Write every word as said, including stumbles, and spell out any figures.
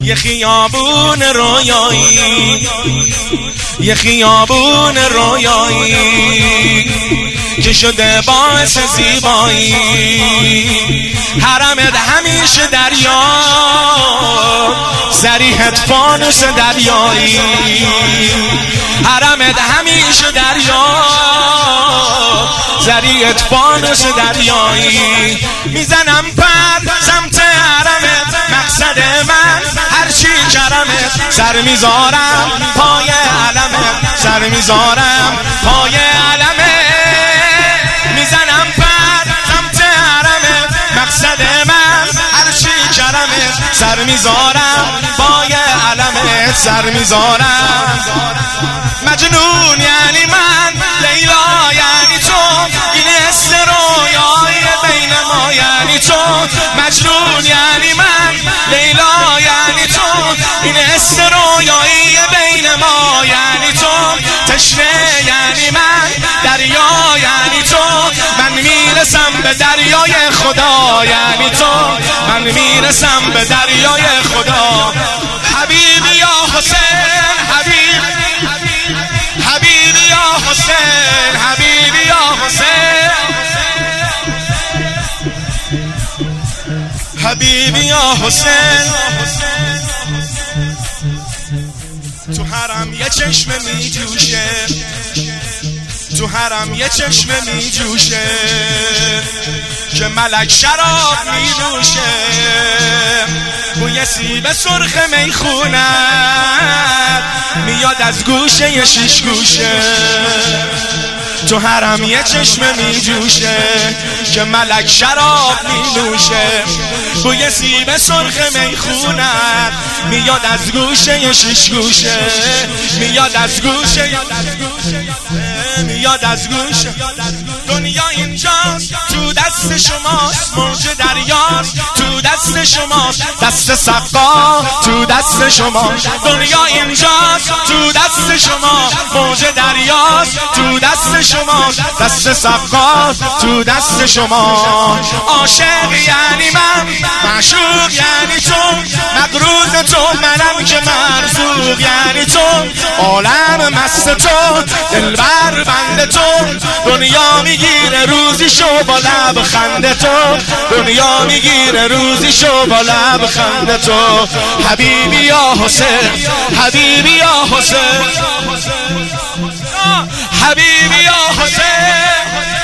یه خیابون رویایی، یه خیابون رویایی که شده باعث زیبایی. حرمت همیشه دریا، زریحت فانوس دریایی. حرمت همیشه دریا، زریحت فانوس دریایی. میزنم پر سمت حرمت، مقصد من هرچی کرمت. سر میذارم پای علمت، سر میذارم پای علمت. میزنم پر سمت حرمت، مقصد من هرچی کرمت. سر میذارم پای علمت، سر میذارم. مجنون یعنی من، لیلا یعنی تو، این حس رویای بین ما یعنی تو. مجنون یعنی من، لیلا یعنی تو، این حس رویایی بین ما یعنی تو. تشنه یعنی من، دریا یعنی تو. من میرسم به دریای خدا یعنی تو. من میرسم به دریای خدا. حبیبی یا حسین، حبیب حبیبی یا حسین، حبیبی یا حسین، حبیبی یا حسین. تو حرم یه چشم می جوشه، تو حرم یه چشم می جوشه که ملک شراب می نوشه. بوی سیب سرخ می خونت میاد از گوشه ی شیش گوشه. تو حرم یه چشم می جوشه که ملک شراب می نوشه. بوی سیب سرخ می خونت میاد از گوشه ی شیش گوشه. میاد از گوشه میاد از گوشه. دنیا اینجاست، تو دست شماست. موج دریاست، تو دست شماست. دست سقا تو دست شما. دنیا اینجاست، تو دست شما. موج دریاست، تو دست شما. دست سقا تو دست شما. عاشق یعنی من، معشوق یعنی تو. مغروز تو منم که مرزوق یعنی تو. عالم مست تو، دلبر بند تو. دنیا میگیره روزی شو با لب خنده تو. دنیا میگیره روزی شو با لب خنده تو. حبیبی یا حسین، حبیبی یا حسین، حبیبی یا حسین.